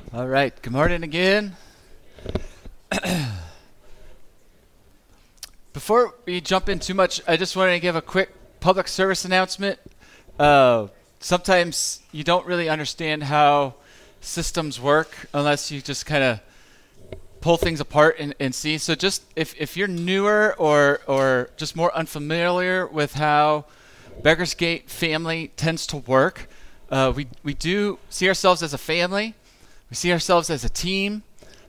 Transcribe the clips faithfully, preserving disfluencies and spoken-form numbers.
All right, good morning again. Before we jump in too much, I just wanted to give a quick public service announcement. Uh, sometimes you don't really understand how systems work unless you just kind of pull things apart and, and see. So just if, if you're newer or or just more unfamiliar with how Beggars Gate family tends to work, uh, we, we do see ourselves as a family. We see ourselves as a team,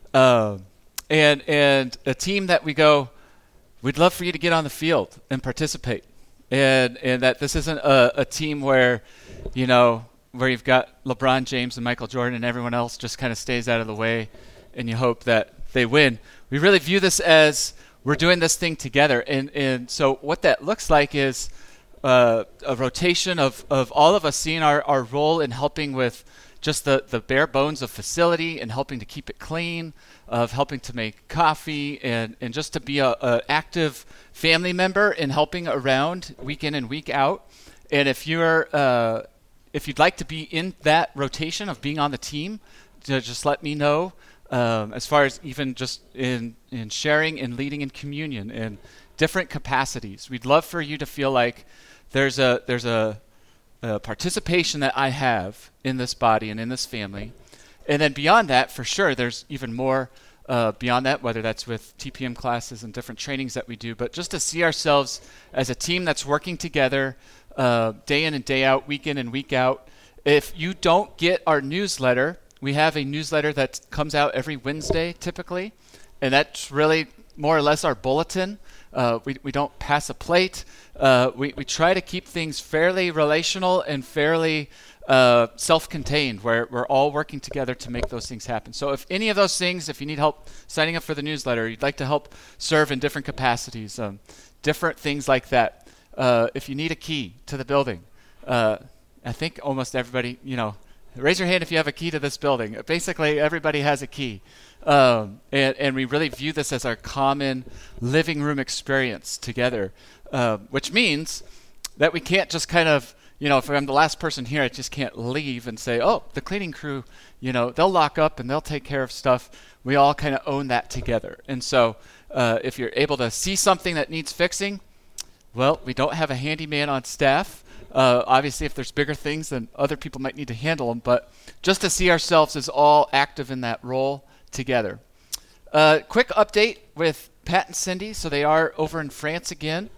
uh, and and a team that we go, we'd love for you to get on the field and participate, and and that this isn't a, a team where, you know, where you've got LeBron James and Michael Jordan and everyone else just kind of stays out of the way, and you hope that they win. We really view this as we're doing this thing together, and and so what that looks like is uh, a rotation of of all of us seeing our our role in helping with just the, the bare bones of facility and helping to keep it clean, of helping to make coffee, and, and just to be a, a active family member in helping around week in and week out. And if you're uh, if you'd like to be in that rotation of being on the team, to just let me know. Um, as far as even just in in sharing and leading in communion in different capacities, we'd love for you to feel like there's a there's a Uh, participation that I have in this body and in this family. And then beyond that, for sure, there's even more uh, beyond that, whether that's with T P M classes and different trainings that we do, but just to see ourselves as a team that's working together uh, day in and day out, week in and week out. If you don't get our newsletter, we have a newsletter that comes out every Wednesday typically, and that's really more or less our bulletin. Uh, we, we don't pass a plate. Uh, we, we try to keep things fairly relational and fairly uh, self-contained, where we're all working together to make those things happen. So if any of those things, if you need help signing up for the newsletter, you'd like to help serve in different capacities, um, different things like that. Uh, if you need a key to the building, uh, I think almost everybody, you know, raise your hand if you have a key to this building. Basically, everybody has a key. Um, and, and we really view this as our common living room experience together, uh, which means that we can't just kind of, you know, if I'm the last person here, I just can't leave and say, oh, the cleaning crew, you know, they'll lock up and they'll take care of stuff. We all kind of own that together. And so uh, if you're able to see something that needs fixing, well, we don't have a handyman on staff. Uh, obviously, if there's bigger things, then other people might need to handle them. But just to see ourselves as all active in that role together. Uh, quick update with Pat and Cindy. So they are over in France again.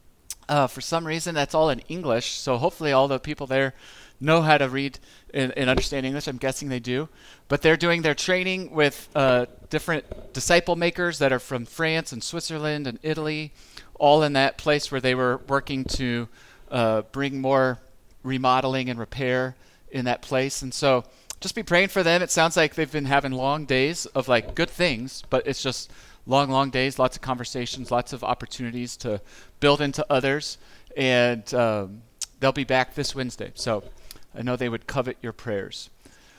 Uh, for some reason, that's all in English. So hopefully all the people there know how to read and, and understand English. I'm guessing they do. But they're doing their training with uh, different disciple makers that are from France and Switzerland and Italy, all in that place where they were working to uh, bring more remodeling and repair in that place. And so just be praying for them. It sounds like they've been having long days of like good things, but it's just long, long days, lots of conversations, lots of opportunities to build into others. And um, they'll be back this Wednesday. So I know they would covet your prayers.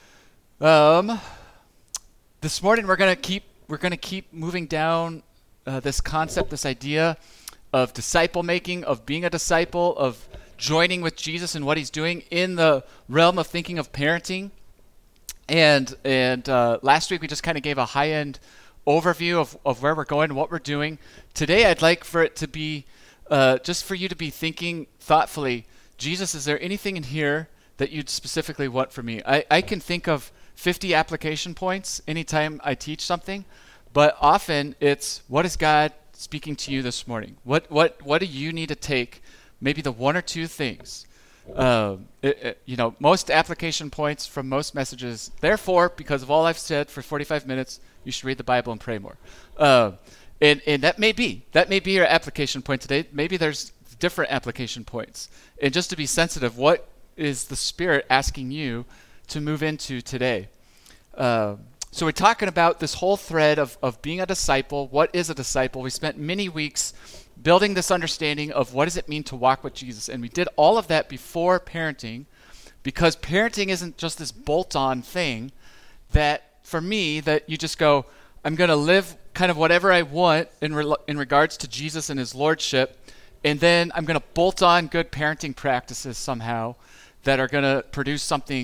Um, this morning we're gonna keep we're gonna keep moving down uh, this concept, this idea of disciple making, of being a disciple, of joining with Jesus and what he's doing in the realm of thinking of parenting. And and uh, last week we just kind of gave a high-end overview of, of where we're going and what we're doing. Today I'd like for it to be uh, just for you to be thinking thoughtfully, Jesus, is there anything in here that you'd specifically want from me? I, I can think of fifty application points anytime I teach something, but often it's, what is God speaking to you this morning? What what what do you need to take, maybe the one or two things? Um, it, it, you know, most application points from most messages, therefore, because of all I've said for forty-five minutes, you should read the Bible and pray more. Uh, and, and that may be, that may be your application point today. Maybe there's different application points. And just to be sensitive, what is the Spirit asking you to move into today? Uh, so we're talking about this whole thread of, of being a disciple. What is a disciple? We spent many weeks building this understanding of what does it mean to walk with Jesus. And we did all of that before parenting, because parenting isn't just this bolt-on thing that, for me, that you just go, I'm going to live kind of whatever I want in re- in regards to Jesus and his lordship, and then I'm going to bolt on good parenting practices somehow that are going to produce something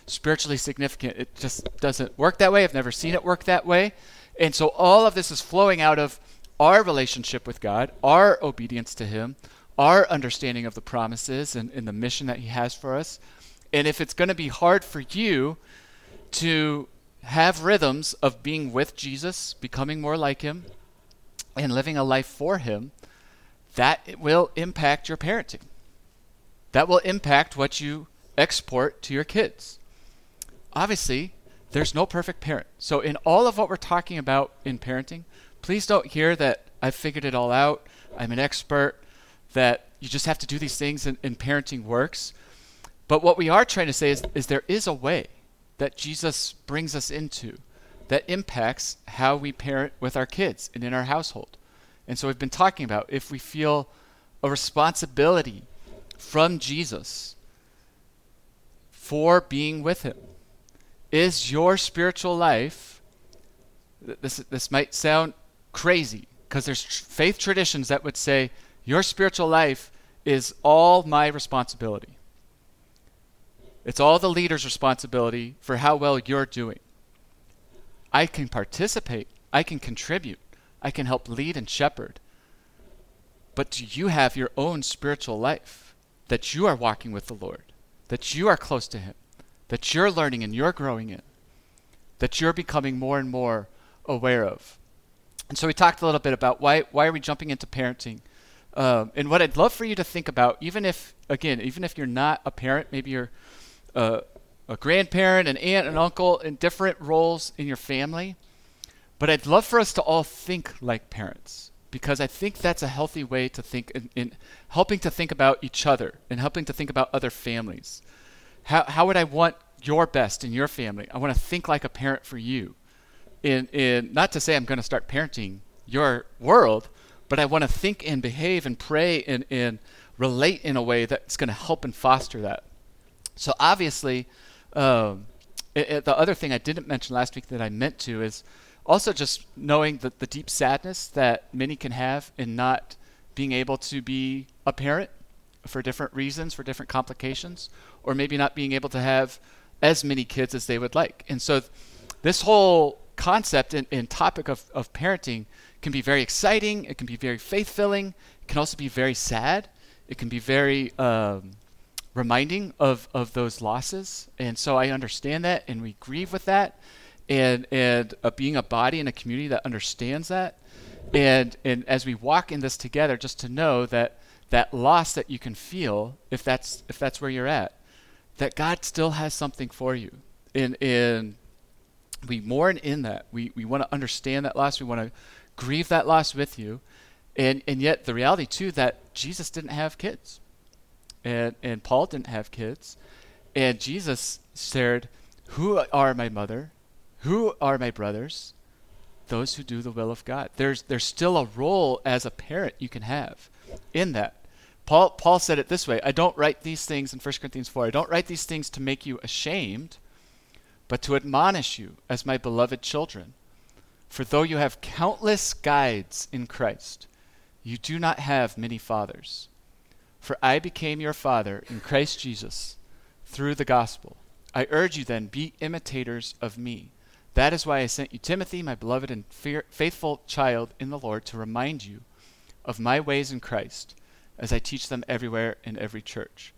spiritually significant. It just doesn't work that way. I've never seen it work that way. And so all of this is flowing out of our relationship with God, our obedience to him, our understanding of the promises and, and the mission that he has for us. And if it's going to be hard for you to have rhythms of being with Jesus, becoming more like him, and living a life for him, that it will impact your parenting. That will impact what you export to your kids. Obviously, there's no perfect parent. So in all of what we're talking about in parenting, please don't hear that I've figured it all out, I'm an expert, that you just have to do these things and, and parenting works. But what we are trying to say is, is there is a way that Jesus brings us into that impacts how we parent with our kids and in our household. And so we've been talking about if we feel a responsibility from Jesus for being with him. Is your spiritual life, this this might sound crazy because there's tr- faith traditions that would say your spiritual life is all my responsibility. It's all the leader's responsibility for how well you're doing. I can participate, I can contribute, I can help lead and shepherd. But do you have your own spiritual life that you are walking with the Lord, that you are close to him, that you're learning and you're growing in, that you're becoming more and more aware of? And so we talked a little bit about why why are we jumping into parenting? Um, and what I'd love for you to think about, even if, again, even if you're not a parent, maybe you're uh, a grandparent, an aunt, an uncle, in different roles in your family, but I'd love for us to all think like parents, because I think that's a healthy way to think in, in helping to think about each other and helping to think about other families. How how would I want your best in your family? I want to think like a parent for you. In in not to say I'm going to start parenting your world, but I want to think and behave and pray and, and relate in a way that's going to help and foster that. So obviously, um, it, it, the other thing I didn't mention last week that I meant to is also just knowing the, the deep sadness that many can have in not being able to be a parent for different reasons, for different complications, or maybe not being able to have as many kids as they would like. And so th- this whole concept and, and topic of, of parenting can be very exciting. It can be very faith-filling. It can also be very sad. It can be very um, reminding of, of those losses. And so I understand that, and we grieve with that. And and uh, being a body in a community that understands that. And and as we walk in this together, just to know that that loss that you can feel, if that's if that's where you're at, that God still has something for you. And, and we mourn in that. We we want to understand that loss. We want to grieve that loss with you. And and yet the reality too that Jesus didn't have kids. And and Paul didn't have kids. And Jesus said, "Who are my mother? Who are my brothers?" Those who do the will of God. There's there's still a role as a parent you can have in that. Paul Paul said it this way, I don't write these things in First Corinthians four, I don't write these things to make you ashamed, but to admonish you as my beloved children. For though you have countless guides in Christ, you do not have many fathers. For I became your father in Christ Jesus through the gospel. I urge you then, be imitators of me. That is why I sent you Timothy, my beloved and fear, faithful child in the Lord, to remind you of my ways in Christ as I teach them everywhere in every church.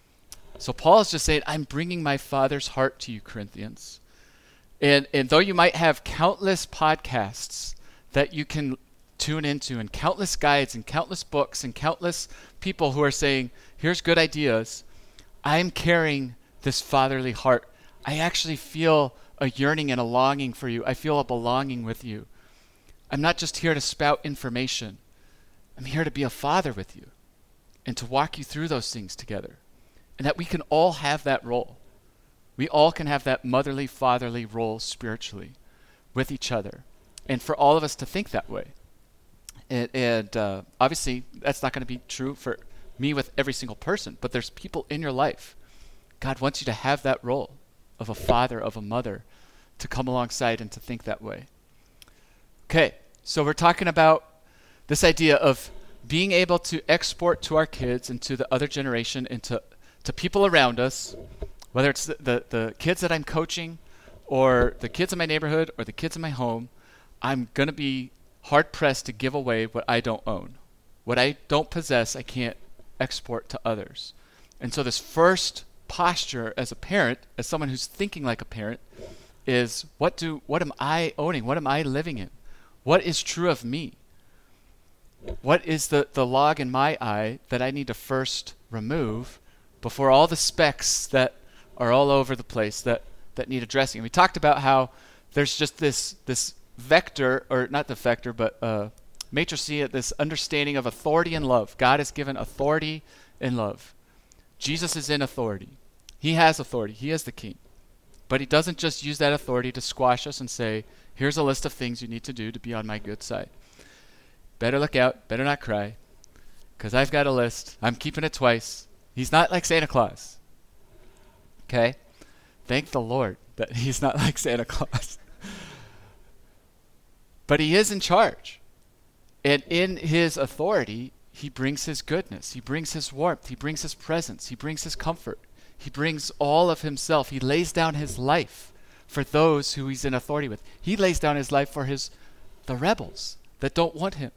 So Paul is just saying, I'm bringing my Father's heart to you, Corinthians. And, and though you might have countless podcasts that you can tune into and countless guides and countless books and countless people who are saying, here's good ideas, I'm carrying this fatherly heart. I actually feel a yearning and a longing for you. I feel a belonging with you. I'm not just here to spout information. I'm here to be a father with you and to walk you through those things together. And that we can all have that role. We all can have that motherly, fatherly role spiritually with each other. And for all of us to think that way. And, and uh, obviously, that's not going to be true for me with every single person, but there's people in your life. God wants you to have that role of a father, of a mother, to come alongside and to think that way. Okay, so we're talking about this idea of being able to export to our kids and to the other generation and to, to people around us Whether it's the, the, the kids that I'm coaching or the kids in my neighborhood or the kids in my home, I'm going to be hard-pressed to give away what I don't own. What I don't possess, I can't export to others. And so this first posture as a parent, as someone who's thinking like a parent, is what do what am I owning? What am I living in? What is true of me? What is the, the log in my eye that I need to first remove before all the specks that are all over the place that, that need addressing? And we talked about how there's just this this vector, or not the vector, but uh, matrice, this understanding of authority and love. God has given authority and love. Jesus is in authority. He has authority. He is the king. But he doesn't just use that authority to squash us and say, here's a list of things you need to do to be on my good side. Better look out. Better not cry. Because I've got a list. I'm keeping it twice. He's not like Santa Claus. Okay? Thank the Lord that he's not like Santa Claus. But he is in charge. And in his authority, he brings his goodness. He brings his warmth. He brings his presence. He brings his comfort. He brings all of himself. He lays down his life for those who he's in authority with. He lays down his life for his the rebels that don't want him.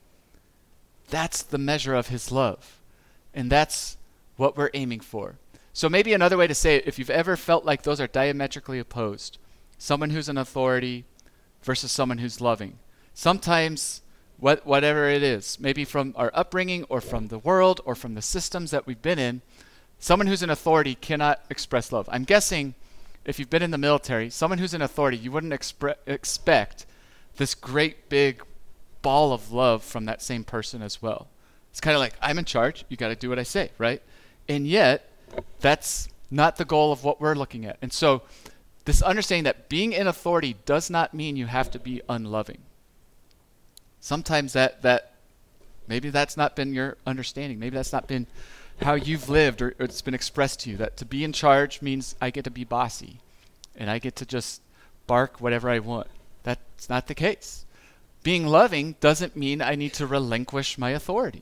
That's the measure of his love. And that's what we're aiming for. So maybe another way to say it, if you've ever felt like those are diametrically opposed, someone who's an authority versus someone who's loving. Sometimes what, whatever it is, maybe from our upbringing or from the world or from the systems that we've been in, someone who's an authority cannot express love. I'm guessing if you've been in the military, someone who's an authority, you wouldn't expre- expect this great big ball of love from that same person as well. It's kind of like, I'm in charge, you got to do what I say, right? And yet, that's not the goal of what we're looking at. And so, this understanding that being in authority does not mean you have to be unloving. Sometimes that, that maybe that's not been your understanding. Maybe that's not been how you've lived, or, or it's been expressed to you, that to be in charge means I get to be bossy and I get to just bark whatever I want. That's not the case. Being loving doesn't mean I need to relinquish my authority.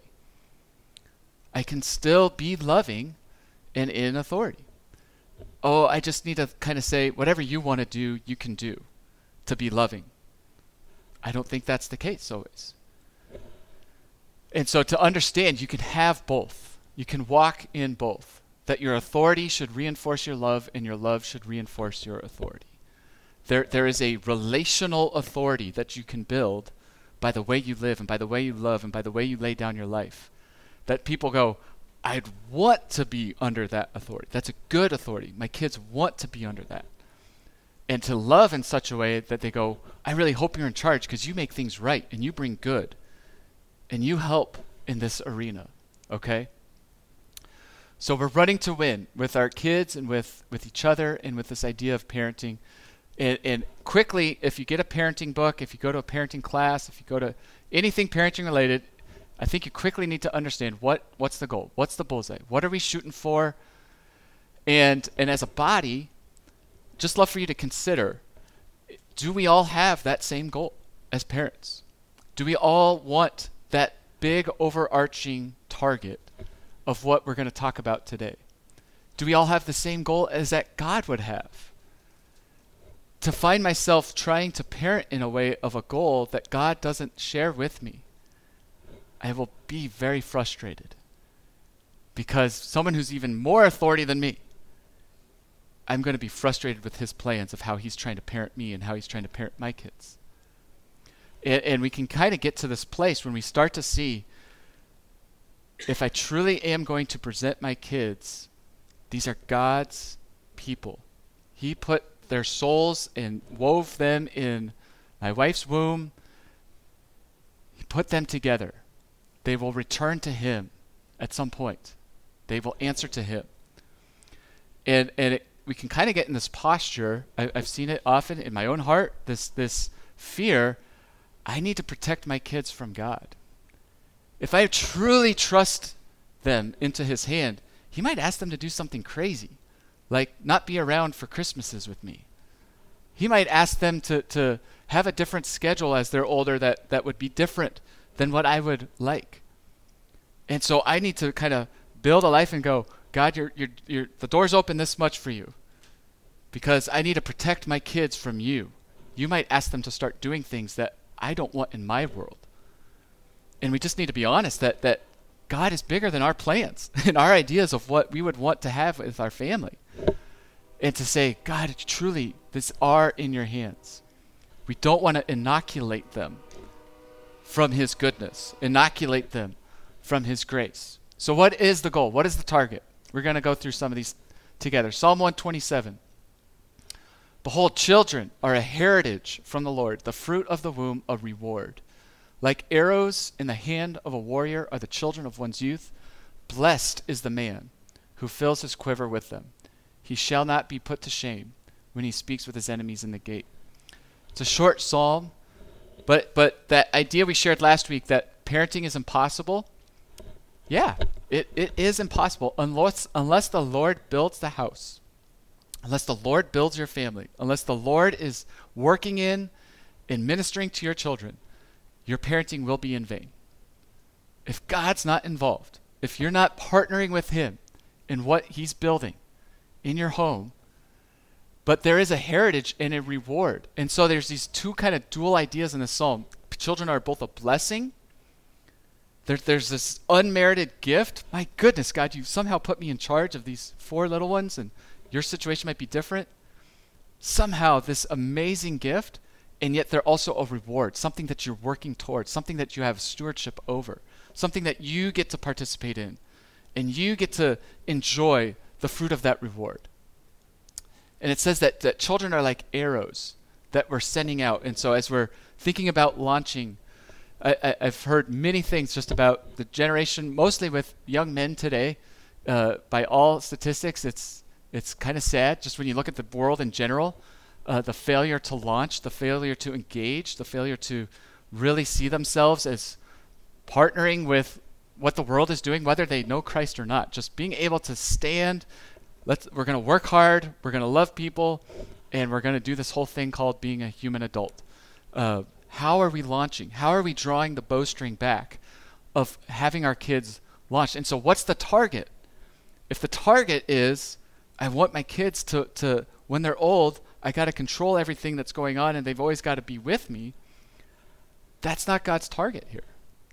I can still be loving and in authority. Oh, I just need to kind of say, whatever you want to do, you can do to be loving. I don't think that's the case always. And so to understand, you can have both. You can walk in both. That your authority should reinforce your love and your love should reinforce your authority. There, there is a relational authority that you can build by the way you live and by the way you love and by the way you lay down your life. That people go, I'd want to be under that authority. That's a good authority. My kids want to be under that. And to love in such a way that they go, I really hope you're in charge because you make things right and you bring good and you help in this arena, okay? So we're running to win with our kids and with, with each other and with this idea of parenting. And, and quickly, if you get a parenting book, if you go to a parenting class, if you go to anything parenting related, I think you quickly need to understand what, what's the goal? What's the bullseye? What are we shooting for? And and as a body, just love for you to consider, do we all have that same goal as parents? Do we all want that big overarching target of what we're going to talk about today? Do we all have the same goal as that God would have? To find myself trying to parent in a way of a goal that God doesn't share with me, I will be very frustrated because someone who's even more authority than me, I'm going to be frustrated with his plans of how he's trying to parent me and how he's trying to parent my kids. And, and we can kind of get to this place when we start to see, if I truly am going to present my kids, these are God's people. He put their souls and wove them in my wife's womb. He put them together. They will return to him at some point. They will answer to him. And and it, we can kind of get in this posture. I, I've seen it often in my own heart, this this fear. I need to protect my kids from God. If I truly trust them into his hand, he might ask them to do something crazy, like not be around for Christmases with me. He might ask them to, to have a different schedule as they're older that, that would be different than what I would like. And so I need to kind of build a life and go, God, you're, you're, you're, the door's open this much for you because I need to protect my kids from you. You might ask them to start doing things that I don't want in my world. And we just need to be honest that, that God is bigger than our plans and our ideas of what we would want to have with our family. And to say, God, truly, these are in your hands. We don't want to inoculate them from his goodness, inoculate them from his grace. So what is the goal? What is the target? We're going to go through some of these together. Psalm one twenty-seven. Behold, children are a heritage from the Lord, the fruit of the womb a reward. Like arrows in the hand of a warrior are the children of one's youth. Blessed is the man who fills his quiver with them. He shall not be put to shame when he speaks with his enemies in the gate. It's a short psalm, but but that idea we shared last week that parenting is impossible, yeah, it, it is impossible unless unless the Lord builds the house, unless the Lord builds your family, unless the Lord is working in and ministering to your children, your parenting will be in vain. If God's not involved, if you're not partnering with him in what he's building in your home, but there is a heritage and a reward. And so there's these two kind of dual ideas in the psalm. Children are both a blessing. There, there's this unmerited gift. My goodness, God, you somehow put me in charge of these four little ones, and your situation might be different. Somehow this amazing gift, and yet they're also a reward, something that you're working towards, something that you have stewardship over, something that you get to participate in, and you get to enjoy the fruit of that reward. And it says that, that children are like arrows that we're sending out. And so as we're thinking about launching, I, I, I've heard many things just about the generation, mostly with young men today. Uh, by all statistics, it's it's kind of sad just when you look at the world in general, uh, the failure to launch, the failure to engage, the failure to really see themselves as partnering with what the world is doing, whether they know Christ or not. Just being able to stand, let's we're going to work hard, we're going to love people, and we're going to do this whole thing called being a human adult. Uh, how are we launching? How are we drawing the bowstring back of having our kids launched? And so what's the target? If the target is, I want my kids to, to when they're old, I got to control everything that's going on and they've always got to be with me, that's not God's target here.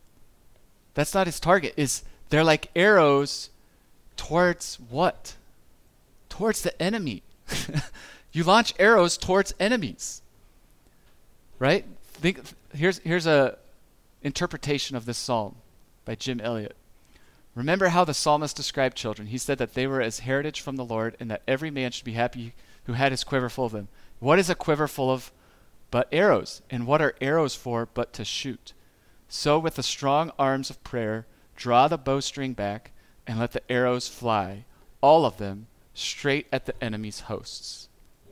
That's not his target. Is they're like arrows towards what? Towards the enemy. You launch arrows towards enemies, right? Think, here's here's a interpretation of this psalm by Jim Elliot. Remember how the psalmist described children. He said that they were as heritage from the Lord, and that every man should be happy who had his quiver full of them. What is a quiver full of but arrows? And what are arrows for but to shoot? So with the strong arms of prayer, draw the bowstring back and let the arrows fly, all of them, straight at the enemy's hosts.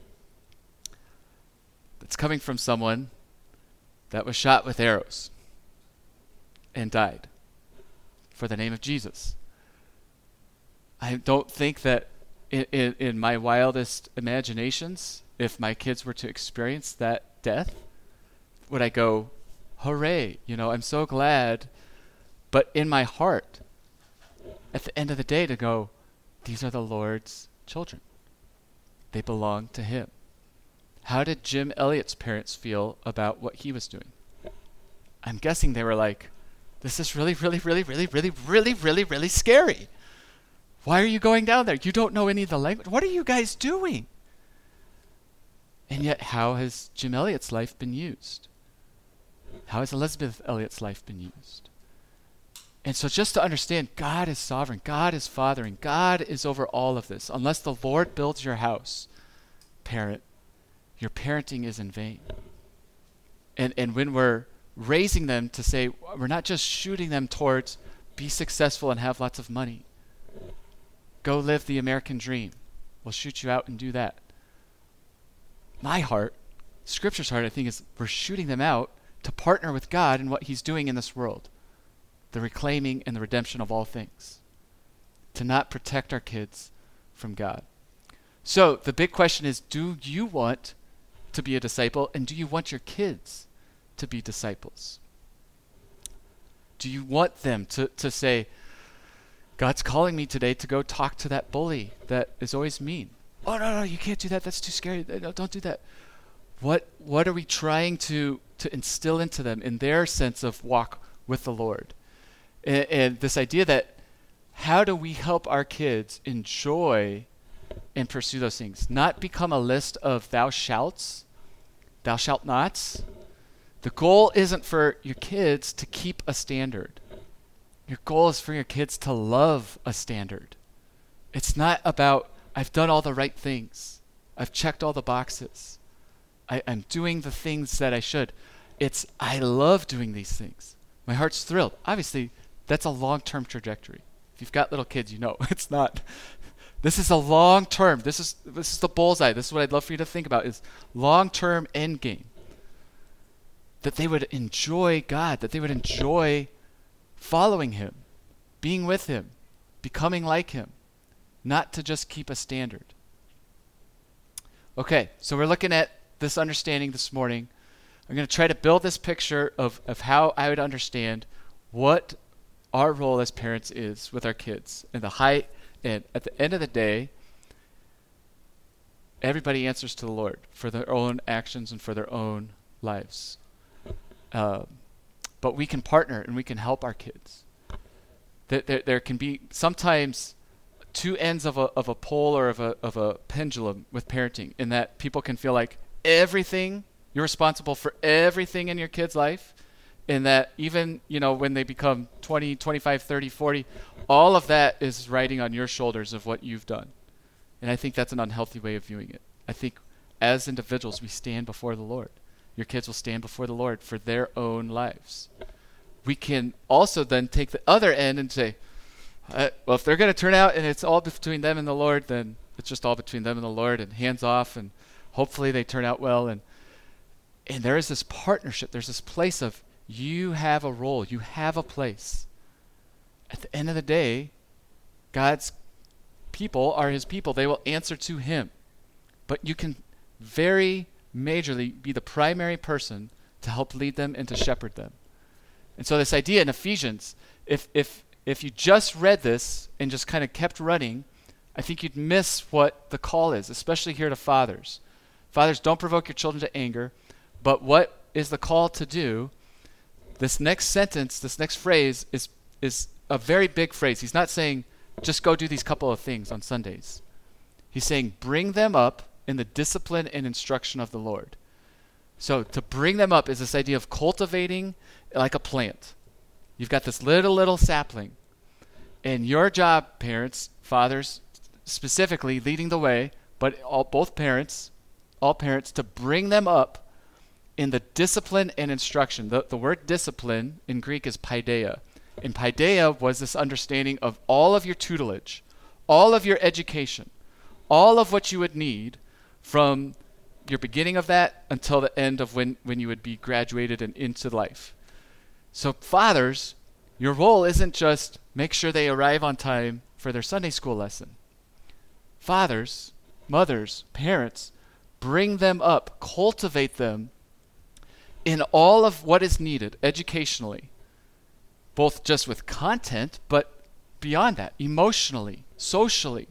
That's coming from someone that was shot with arrows and died for the name of Jesus. I don't think that in, in, in my wildest imaginations, if my kids were to experience that death, would I go, hooray, you know, I'm so glad. But in my heart, at the end of the day, to go, these are the Lord's children. They belong to him. How did Jim Elliot's parents feel about what he was doing? I'm guessing they were like, this is really, really, really, really, really, really, really, really scary. Why are you going down there? You don't know any of the language. What are you guys doing? And yet, how has Jim Elliot's life been used? How has Elizabeth Elliot's life been used? And so just to understand, God is sovereign. God is fathering. God is over all of this. Unless the Lord builds your house, parent, your parenting is in vain. And and when we're raising them to say, we're not just shooting them towards be successful and have lots of money. Go live the American dream. We'll shoot you out and do that. My heart, Scripture's heart, I think, is we're shooting them out to partner with God in what he's doing in this world. The reclaiming and the redemption of all things. To not protect our kids from God. So the big question is, do you want to be a disciple, and do you want your kids to be disciples? Do you want them to, to say, God's calling me today to go talk to that bully that is always mean. Oh, no, no, you can't do that. That's too scary. No, don't do that. What what are we trying to, to instill into them in their sense of walk with the Lord? And, and this idea that how do we help our kids enjoy and pursue those things? Not become a list of thou shalts, thou shalt nots. The goal isn't for your kids to keep a standard. Your goal is for your kids to love a standard. It's not about, I've done all the right things. I've checked all the boxes. I, I'm doing the things that I should. It's, I love doing these things. My heart's thrilled. Obviously, that's a long-term trajectory. If you've got little kids, you know it's not. This is a long-term. This is this is the bullseye. This is what I'd love for you to think about is long-term end game. That they would enjoy God, that they would enjoy following him, being with him, becoming like him, not to just keep a standard. Okay, so we're looking at this understanding this morning. I'm going to try to build this picture of, of how I would understand what our role as parents is with our kids. And the high and at the end of the day, everybody answers to the Lord for their own actions and for their own lives. Uh, but we can partner and we can help our kids. There, there, there can be sometimes two ends of a of a pole or of a of a pendulum with parenting, in that people can feel like everything, you're responsible for everything in your kid's life, and that even, you know, when they become twenty, twenty-five, thirty, forty, all of that is riding on your shoulders of what you've done. And I think that's an unhealthy way of viewing it. I think as individuals, we stand before the Lord. Your kids will stand before the Lord for their own lives. We can also then take the other end and say, uh, well, if they're going to turn out and it's all between them and the Lord, then it's just all between them and the Lord, and hands off, and hopefully they turn out well. And and there is this partnership. There's this place of you have a role. You have a place. At the end of the day, God's people are his people. They will answer to him. But you can very majorly be the primary person to help lead them and to shepherd them. And so this idea in Ephesians, if if if you just read this and just kind of kept running, I think you'd miss what the call is, especially here to fathers. Fathers, don't provoke your children to anger, but what is the call to do? This next sentence, this next phrase is is a very big phrase. He's not saying just go do these couple of things on Sundays. He's saying bring them up in the discipline and instruction of the Lord. So to bring them up is this idea of cultivating like a plant. You've got this little, little sapling. And your job, parents, fathers, specifically leading the way, but all, both parents, all parents, to bring them up in the discipline and instruction. The, the word discipline in Greek is paideia. And paideia was this understanding of all of your tutelage, all of your education, all of what you would need from your beginning of that until the end of when, when you would be graduated and into life. So fathers, your role isn't just make sure they arrive on time for their Sunday school lesson. Fathers, mothers, parents, bring them up, cultivate them in all of what is needed educationally, both just with content, but beyond that, emotionally, socially,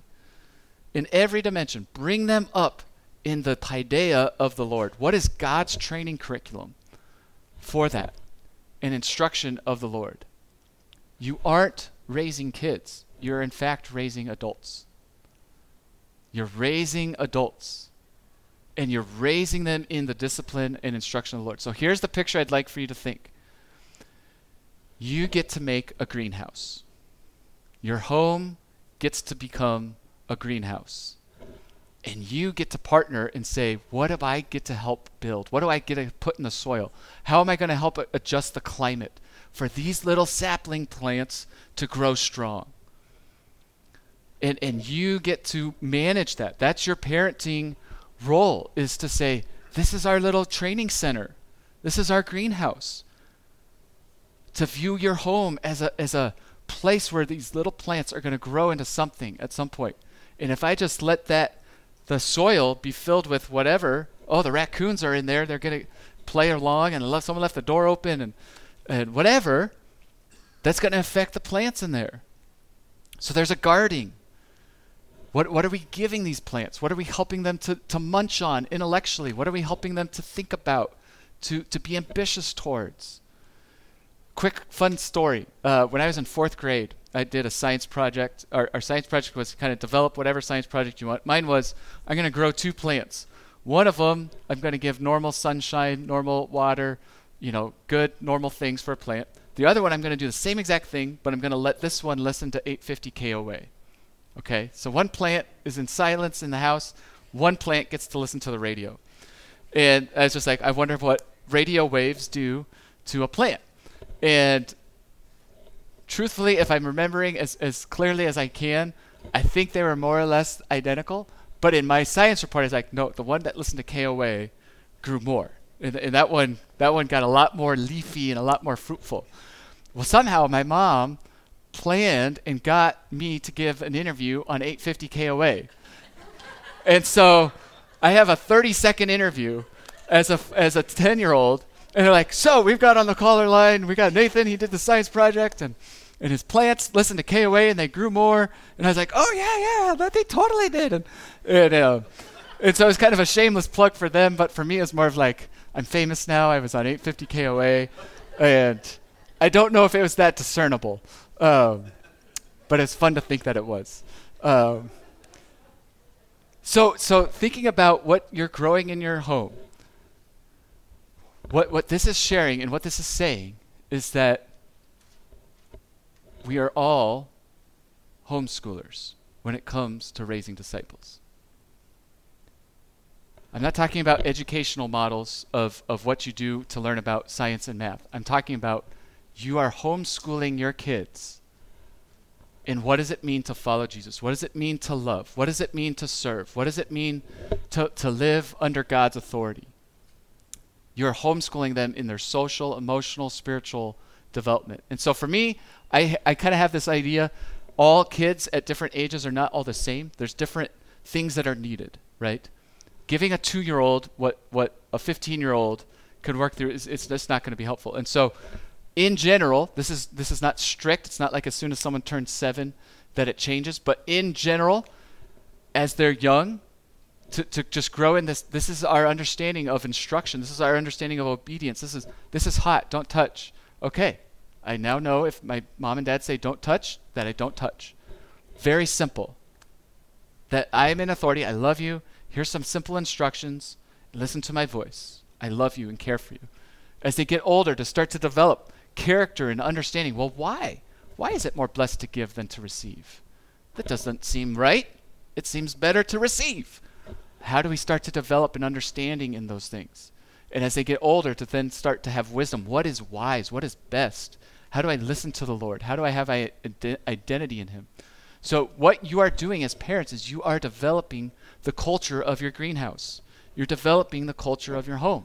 in every dimension. Bring them up in the paideia of the Lord. What is God's training curriculum for that? An instruction of the Lord. You aren't raising kids. You're in fact raising adults. You're raising adults. And you're raising them in the discipline and instruction of the Lord. So here's the picture I'd like for you to think. You get to make a greenhouse. Your home gets to become a greenhouse. And you get to partner and say, what do I get to help build? What do I get to put in the soil? How am I going to help adjust the climate for these little sapling plants to grow strong? And and you get to manage that. That's your parenting role, is to say, this is our little training center. This is our greenhouse. To view your home as a as a place where these little plants are going to grow into something at some point. And if I just let that the soil be filled with whatever, oh, the raccoons are in there, they're going to play along, and left, someone left the door open, and, and whatever, that's going to affect the plants in there. So there's a guarding. What, what are we giving these plants? What are we helping them to, to munch on intellectually? What are we helping them to think about, to, to be ambitious towards? Quick, fun story. Uh, when I was in fourth grade, I did a science project. Our, our science project was kind of develop whatever science project you want. Mine was, I'm going to grow two plants. One of them, I'm going to give normal sunshine, normal water, you know, good, normal things for a plant. The other one, I'm going to do the same exact thing, but I'm going to let this one listen to eight fifty K O A. Okay, so one plant is in silence in the house. One plant gets to listen to the radio. And I was just like, I wonder what radio waves do to a plant. And truthfully, if I'm remembering as, as clearly as I can, I think they were more or less identical. But in my science report, I was like, no, the one that listened to K O A grew more. And, and that one that one got a lot more leafy and a lot more fruitful. Well, somehow my mom planned and got me to give an interview on eight fifty K O A. And so I have a thirty second interview as a as a ten year old, and they're like, so we've got on the caller line, we got Nathan, he did the science project, and and his plants listened to K O A and they grew more. And I was like, oh yeah, yeah, that they totally did. And and, uh, and so it was kind of a shameless plug for them, but for me it was more of like, I'm famous now, I was on eight fifty K O A, and I don't know if it was that discernible. Um, but it's fun to think that it was. Um, so, so thinking about what you're growing in your home, what what this is sharing and what this is saying is that we are all homeschoolers when it comes to raising disciples. I'm not talking about educational models of, of what you do to learn about science and math. I'm talking about you are homeschooling your kids. And what does it mean to follow Jesus? What does it mean to love? What does it mean to serve? What does it mean to, to live under God's authority? You're homeschooling them in their social, emotional, spiritual development. And so for me, I, I kind of have this idea, all kids at different ages are not all the same. There's different things that are needed, right? Giving a two-year-old what, what a fifteen-year-old could work through, is it's just not going to be helpful. And so in general, this is this is not strict. It's not like as soon as someone turns seven that it changes. But in general, as they're young, to, to just grow in this, this is our understanding of instruction. This is our understanding of obedience. This is this is hot. Don't touch. Okay, I now know if my mom and dad say don't touch, that I don't touch. Very simple. That I am in authority. I love you. Here's some simple instructions. Listen to my voice. I love you and care for you. As they get older, to start to develop character and understanding. Well, why? Why is it more blessed to give than to receive? That doesn't seem right. It seems better to receive. How do we start to develop an understanding in those things? And as they get older, to then start to have wisdom. What is wise? What is best? How do I listen to the Lord? How do I have I- ide- identity in him? So what you are doing as parents is you are developing the culture of your greenhouse. You're developing the culture of your home.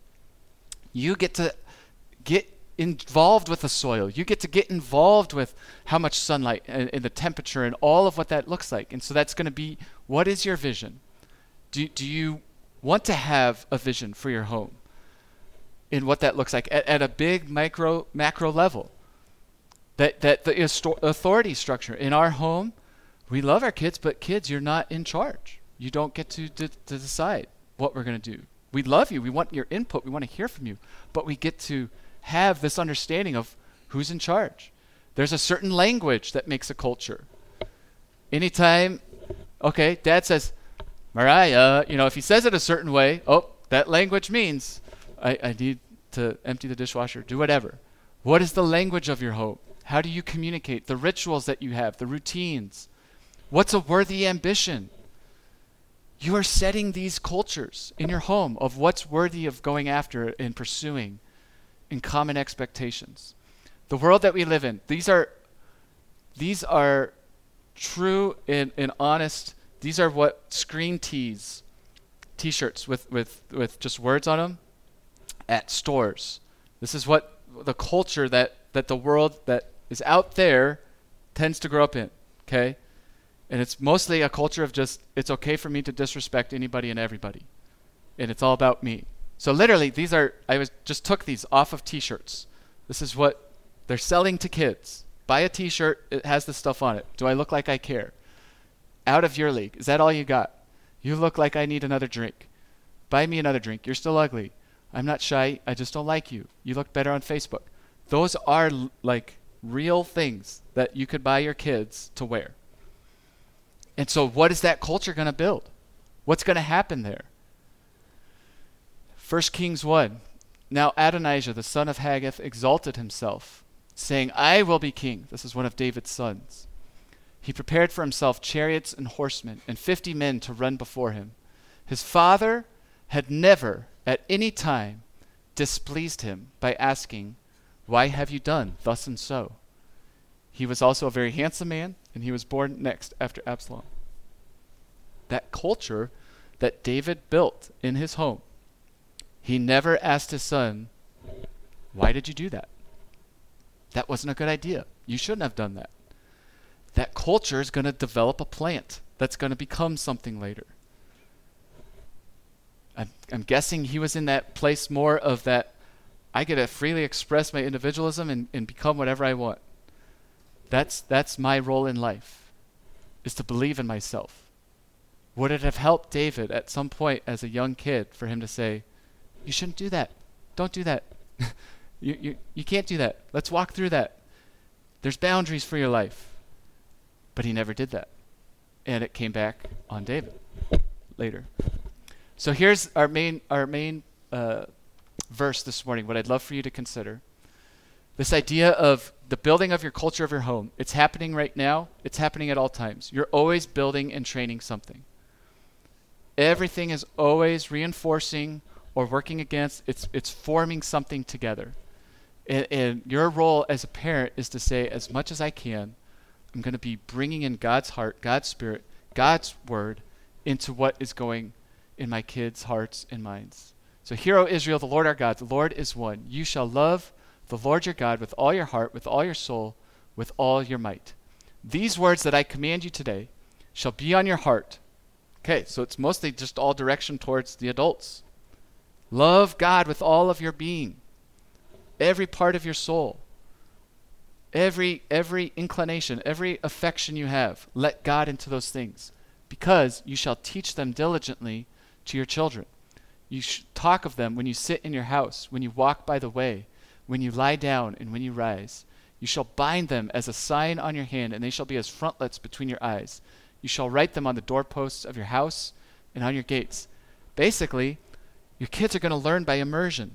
You get to get involved with the soil. You get to get involved with how much sunlight and, and the temperature and all of what that looks like. And so that's going to be, what is your vision? Do, do you want to have a vision for your home and what that looks like at, at a big micro, macro level? That, that the isto- authority structure. In our home, we love our kids, but kids, you're not in charge. You don't get to, to, to decide what we're going to do. We love you. We want your input. We want to hear from you. But we get to have this understanding of who's in charge. There's a certain language that makes a culture. Anytime, okay, dad says, Mariah, you know, if he says it a certain way, oh, that language means I, I need to empty the dishwasher, do whatever. What is the language of your home? How do you communicate? The rituals that you have, the routines. What's a worthy ambition? You are setting these cultures in your home of what's worthy of going after and pursuing in common expectations. The world that we live in, these are these are true and, and honest. These are what screen tees, t-shirts with, with, with just words on them at stores. This is what the culture that, that the world that is out there tends to grow up in, okay? And it's mostly a culture of just, it's okay for me to disrespect anybody and everybody. And it's all about me. So literally, these are, I was just took these off of t-shirts. This is what they're selling to kids. Buy a t-shirt, it has this stuff on it. Do I look like I care? Out of your league. Is that all you got? You look like I need another drink. Buy me another drink. You're still ugly. I'm not shy. I just don't like you. You look better on Facebook. Those are l- like real things that you could buy your kids to wear. And so what is that culture going to build? What's going to happen there? First Kings one. Now Adonijah, the son of Haggith, exalted himself, saying, I will be king. This is one of David's sons. He prepared for himself chariots and horsemen and fifty men to run before him. His father had never at any time displeased him by asking, why have you done thus and so? He was also a very handsome man, and he was born next after Absalom. That culture that David built in his home, he never asked his son, why did you do that? That wasn't a good idea. You shouldn't have done that. That culture is going to develop a plant that's going to become something later. I'm, I'm guessing he was in that place more of that, I get to freely express my individualism and, and become whatever I want. That's that's my role in life, is to believe in myself. Would it have helped David at some point as a young kid for him to say, you shouldn't do that. Don't do that. you, you, you can't do that. Let's walk through that. There's boundaries for your life. But he never did that. And it came back on David later. So here's our main our main uh, verse this morning, what I'd love for you to consider. This idea of the building of your culture of your home. It's happening right now. It's happening at all times. You're always building and training something. Everything is always reinforcing or working against. It's it's forming something together. And, and your role as a parent is to say, as much as I can, I'm going to be bringing in God's heart, God's spirit, God's word into what is going in my kids' hearts and minds. So hear, O Israel, the Lord our God, the Lord is one. You shall love the Lord your God with all your heart, with all your soul, with all your might. These words that I command you today shall be on your heart. Okay, so it's mostly just all direction towards the adults. Love God with all of your being, every part of your soul, every every inclination, every affection you have. Let God into those things, because you shall teach them diligently to your children. You sh- talk of them when you sit in your house, when you walk by the way, when you lie down and when you rise. You shall bind them as a sign on your hand, and they shall be as frontlets between your eyes. You shall write them on the doorposts of your house and on your gates. Basically, your kids are going to learn by immersion.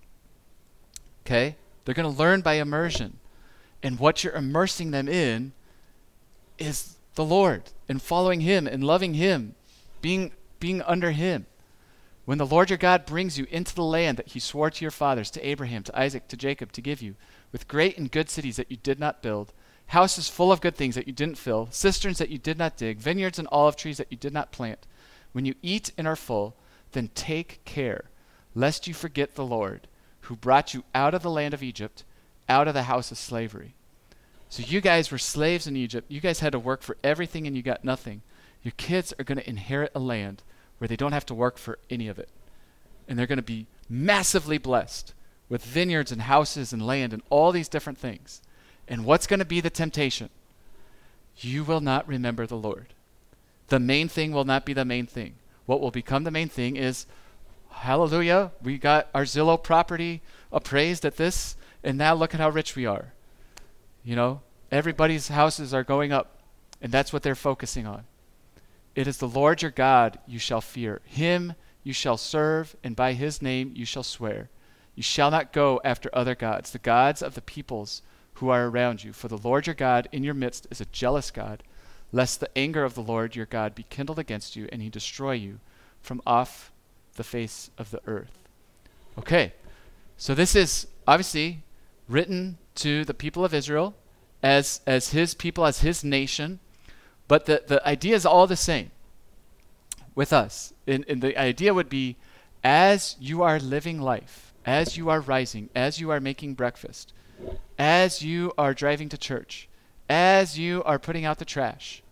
Okay? They're going to learn by immersion. And what you're immersing them in is the Lord, and following him and loving him, being being under him. When the Lord your God brings you into the land that he swore to your fathers, to Abraham, to Isaac, to Jacob, to give you, with great and good cities that you did not build, houses full of good things that you didn't fill, cisterns that you did not dig, vineyards and olive trees that you did not plant. When you eat and are full, then take care, lest you forget the Lord, who brought you out of the land of Egypt, out of the house of slavery. So you guys were slaves in Egypt. You guys had to work for everything and you got nothing. Your kids are going to inherit a land where they don't have to work for any of it. And they're going to be massively blessed with vineyards and houses and land and all these different things. And what's going to be the temptation? You will not remember the Lord. The main thing will not be the main thing. What will become the main thing is, hallelujah, we got our Zillow property appraised at this, and now look at how rich we are. You know, everybody's houses are going up, and that's what they're focusing on. It is the Lord your God you shall fear. Him you shall serve, and by his name you shall swear. You shall not go after other gods, the gods of the peoples who are around you. For the Lord your God in your midst is a jealous God, lest the anger of the Lord your God be kindled against you, and he destroy you from off the face of the earth. Okay, so this is obviously written to the people of Israel as as his people, as his nation, but the, the idea is all the same with us. And, and the idea would be, as you are living life, as you are rising, as you are making breakfast, as you are driving to church, as you are putting out the trash,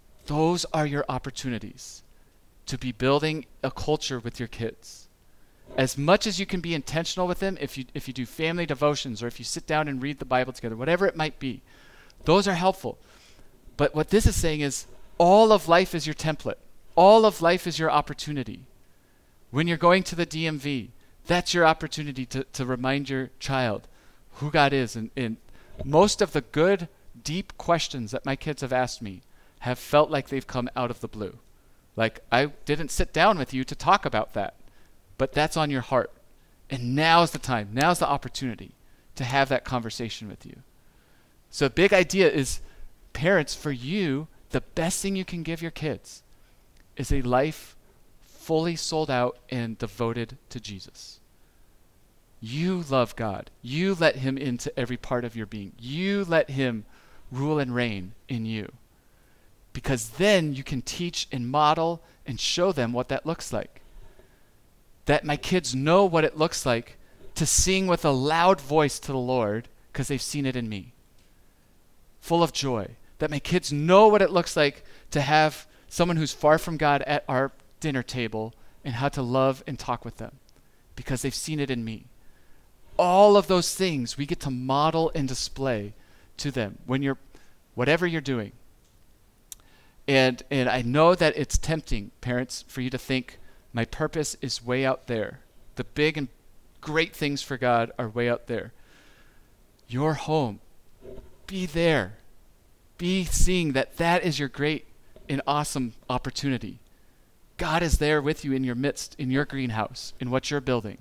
those are your opportunities to be building a culture with your kids. As much as you can be intentional with them, if you if you do family devotions or if you sit down and read the Bible together, whatever it might be, those are helpful. But what this is saying is all of life is your template. All of life is your opportunity. When you're going to the D M V, that's your opportunity to, to remind your child who God is. And, and most of the good, deep questions that my kids have asked me have felt like they've come out of the blue. Like, I didn't sit down with you to talk about that, but that's on your heart. And now's the time, now's the opportunity to have that conversation with you. So a big idea is, parents, for you, the best thing you can give your kids is a life fully sold out and devoted to Jesus. You love God. You let him into every part of your being. You let him rule and reign in you. Because then you can teach and model and show them what that looks like. That my kids know what it looks like to sing with a loud voice to the Lord because they've seen it in me. Full of joy. That my kids know what it looks like to have someone who's far from God at our dinner table and how to love and talk with them because they've seen it in me. All of those things we get to model and display to them when you're, whatever you're doing. And and I know that it's tempting, parents, for you to think my purpose is way out there. The big and great things for God are way out there. Your home, be there. Be seeing that that is your great and awesome opportunity. God is there with you in your midst, in your greenhouse, in what you're building.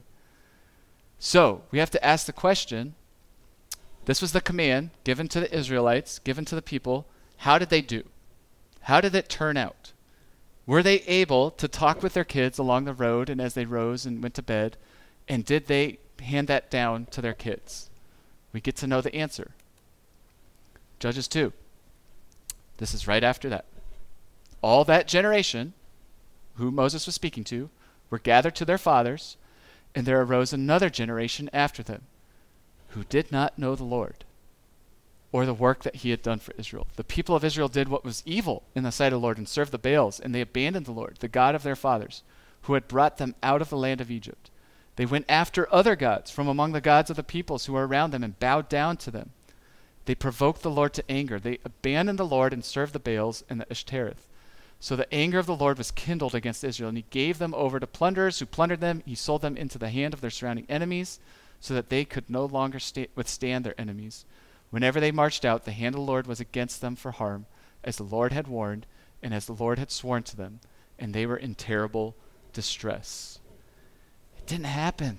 So we have to ask the question, this was the command given to the Israelites, given to the people. How did they do? How did it turn out? Were they able to talk with their kids along the road and as they rose and went to bed? And did they hand that down to their kids? We get to know the answer. Judges two. This is right after that. All that generation, who Moses was speaking to, were gathered to their fathers, and there arose another generation after them, who did not know the Lord, or the work that he had done for Israel. The people of Israel did what was evil in the sight of the Lord and served the Baals, and they abandoned the Lord, the God of their fathers, who had brought them out of the land of Egypt. They went after other gods from among the gods of the peoples who were around them and bowed down to them. They provoked the Lord to anger. They abandoned the Lord and served the Baals and the Ashtoreth. So the anger of the Lord was kindled against Israel, and he gave them over to plunderers who plundered them. He sold them into the hand of their surrounding enemies, so that they could no longer sta- withstand their enemies. Whenever they marched out, the hand of the Lord was against them for harm, as the Lord had warned, and as the Lord had sworn to them, and they were in terrible distress. It didn't happen.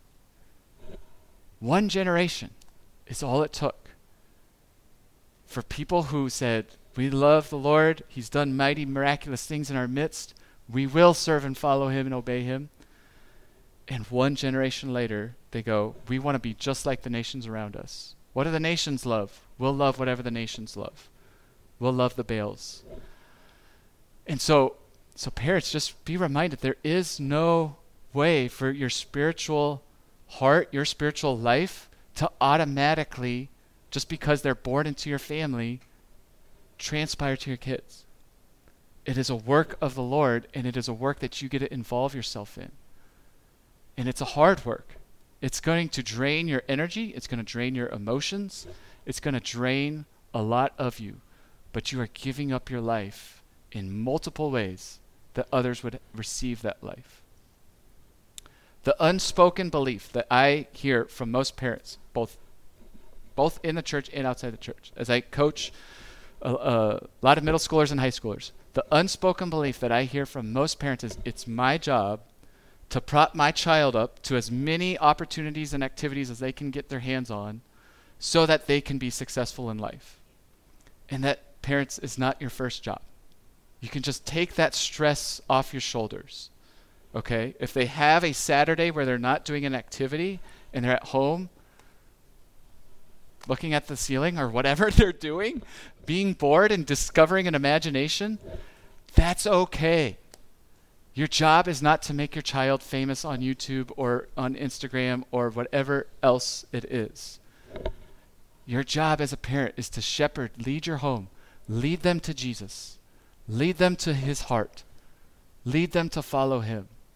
One generation is all it took for people who said, we love the Lord, he's done mighty, miraculous things in our midst, we will serve and follow him and obey him. And one generation later, they go, we want to be just like the nations around us. What do the nations love? We'll love whatever the nations love. We'll love the Baals. And so, so parents, just be reminded, there is no way for your spiritual heart, your spiritual life, to automatically, just because they're born into your family, transpire to your kids. It is a work of the Lord, and it is a work that you get to involve yourself in. And it's a hard work. It's going to drain your energy. It's going to drain your emotions. It's going to drain a lot of you. But you are giving up your life in multiple ways that others would receive that life. The unspoken belief that I hear from most parents, both, both in the church and outside the church, as I coach a, a lot of middle schoolers and high schoolers, the unspoken belief that I hear from most parents is, it's my job to prop my child up to as many opportunities and activities as they can get their hands on so that they can be successful in life. And that, parents, is not your first job. You can just take that stress off your shoulders, okay? If they have a Saturday where they're not doing an activity and they're at home looking at the ceiling or whatever they're doing, being bored and discovering an imagination, that's okay. Your job is not to make your child famous on YouTube or on Instagram or whatever else it is. Your job as a parent is to shepherd, lead your home, lead them to Jesus, lead them to his heart, lead them to follow him.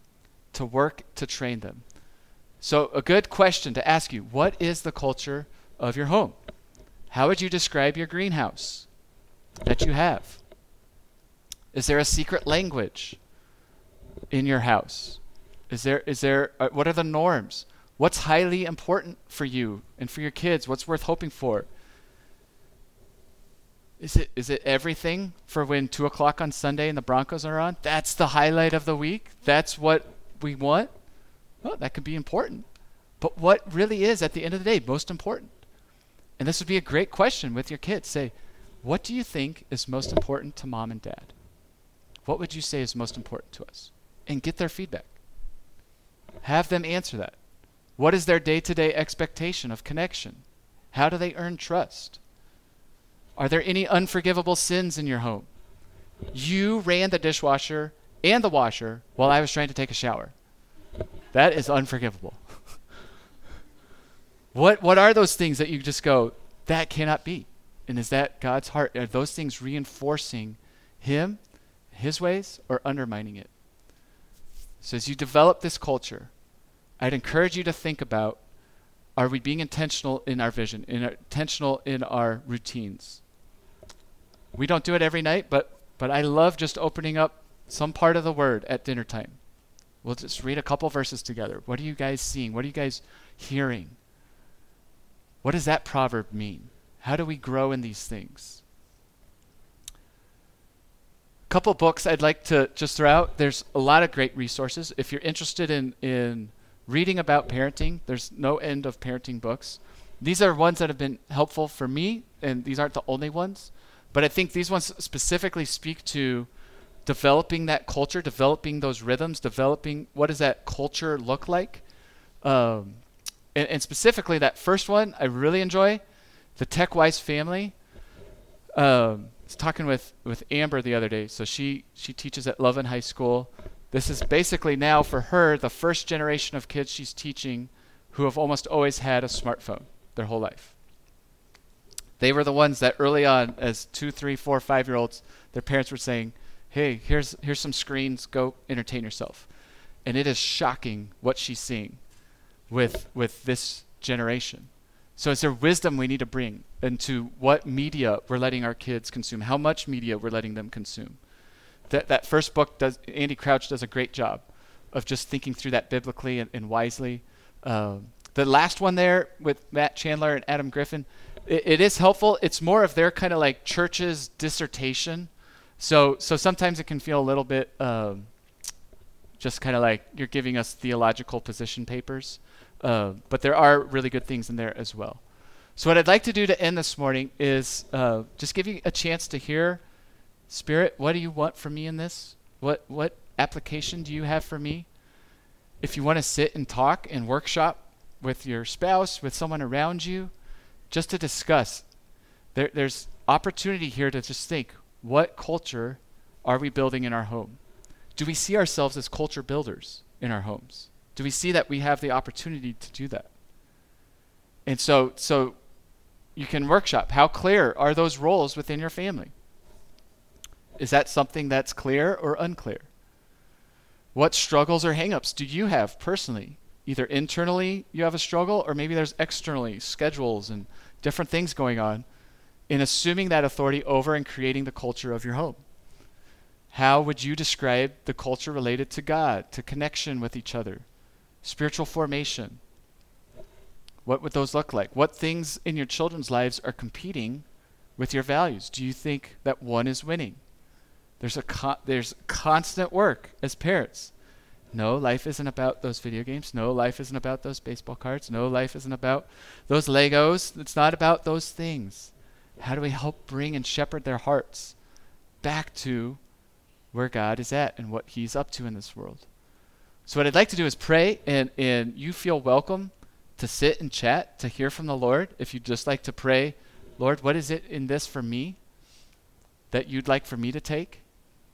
to work to train them. So a good question to ask you, what is the culture of your home? How would you describe your greenhouse that you have? Is there a secret language in your house? Is there, is there, uh, what are the norms? What's highly important for you and for your kids? What's worth hoping for? Is it, is it everything for when two o'clock on Sunday and the Broncos are on? That's the highlight of the week? That's what we want? Well, that could be important. But what really is, at the end of the day, most important? And this would be a great question with your kids. Say, what do you think is most important to mom and dad? What would you say is most important to us? And get their feedback. Have them answer that. What is their day-to-day expectation of connection? How do they earn trust? Are there any unforgivable sins in your home? You ran the dishwasher and the washer while I was trying to take a shower. That is unforgivable. What what are those things that you just go, that cannot be? And is that God's heart? Are those things reinforcing him, his ways, or undermining it? So as you develop this culture, I'd encourage you to think about, are we being intentional in our vision, in our, intentional in our routines? We don't do it every night, but but I love just opening up some part of the word at dinner time. We'll just read a couple verses together. What are you guys seeing? What are you guys hearing? What does that proverb mean? How do we grow in these things? A couple books I'd like to just throw out. There's a lot of great resources. If you're interested in, in reading about parenting, there's no end of parenting books. These are ones that have been helpful for me, and these aren't the only ones. But I think these ones specifically speak to developing that culture, developing those rhythms, developing what does that culture look like. Um, and, and specifically that first one I really enjoy, The Tech-Wise Family. Um, I was talking with, with Amber the other day. So she, she teaches at Loveland High School. This is basically now for her the first generation of kids she's teaching who have almost always had a smartphone their whole life. They were the ones that early on, as two, three, four, five-year-olds, their parents were saying, hey, here's here's some screens, go entertain yourself. And it is shocking what she's seeing with with this generation. So is there wisdom we need to bring into what media we're letting our kids consume, how much media we're letting them consume? That that first book, does Andy Crouch does a great job of just thinking through that biblically and, and wisely. Um, the last one there with Matt Chandler and Adam Griffin, it, it is helpful. It's more of their kind of like church's dissertation. So so sometimes it can feel a little bit um, just kind of like you're giving us theological position papers. Uh, but there are really good things in there as well. So what I'd like to do to end this morning is uh, just give you a chance to hear, Spirit, what do you want from me in this? What what application do you have for me? If you want to sit and talk and workshop with your spouse, with someone around you, just to discuss, there, there's opportunity here to just think, what culture are we building in our home? Do we see ourselves as culture builders in our homes? Do we see that we have the opportunity to do that? And so so you can workshop. How clear are those roles within your family? Is that something that's clear or unclear? What struggles or hangups do you have personally? Either internally you have a struggle, or maybe there's externally schedules and different things going on in assuming that authority over and creating the culture of your home. How would you describe the culture related to God, to connection with each other, spiritual formation? What would those look like? What things in your children's lives are competing with your values? Do you think that one is winning? There's a con- there's constant work as parents. No, life isn't about those video games. No, life isn't about those baseball cards. No, life isn't about those Legos. It's not about those things. How do we help bring and shepherd their hearts back to where God is at and what he's up to in this world? So what I'd like to do is pray, and, and you feel welcome to sit and chat, to hear from the Lord. If you'd just like to pray, Lord, what is it in this for me that you'd like for me to take?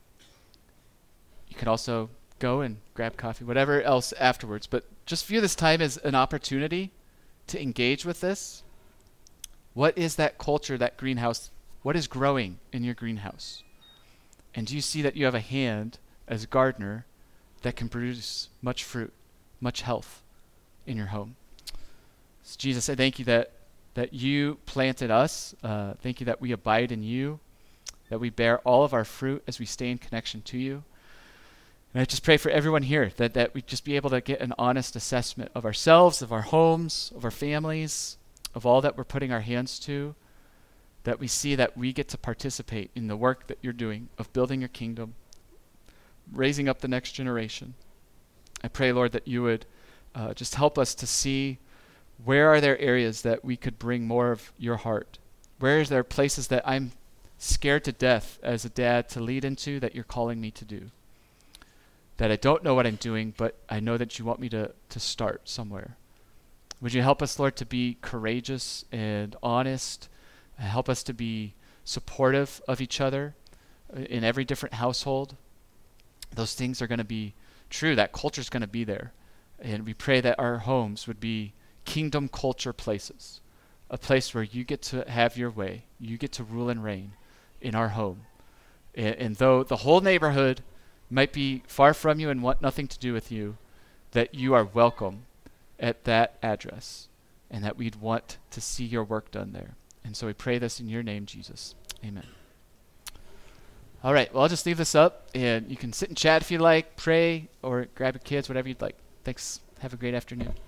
You can also go and grab coffee, whatever else afterwards. But just view this time as an opportunity to engage with this. What is that culture, that greenhouse? What is growing in your greenhouse? And do you see that you have a hand as a gardener that can produce much fruit, much health in your home. So Jesus, I thank you that that you planted us. Uh, thank you that we abide in you, that we bear all of our fruit as we stay in connection to you. And I just pray for everyone here that, that we just be able to get an honest assessment of ourselves, of our homes, of our families, of all that we're putting our hands to, that we see that we get to participate in the work that you're doing of building your kingdom, raising up the next generation. I pray, Lord, that you would uh, just help us to see where are there areas that we could bring more of your heart. Where is there places that I'm scared to death as a dad to lead into that you're calling me to do? That I don't know what I'm doing, but I know that you want me to, to start somewhere. Would you help us, Lord, to be courageous and honest, and help us to be supportive of each other in every different household? Those things are going to be true. That culture is going to be there. And we pray that our homes would be kingdom culture places, a place where you get to have your way. You get to rule and reign in our home. And, and though the whole neighborhood might be far from you and want nothing to do with you, that you are welcome at that address and that we'd want to see your work done there. And so we pray this in your name, Jesus. Amen. All right, well, I'll just leave this up, and you can sit and chat if you like, pray, or grab your kids, whatever you'd like. Thanks. Have a great afternoon.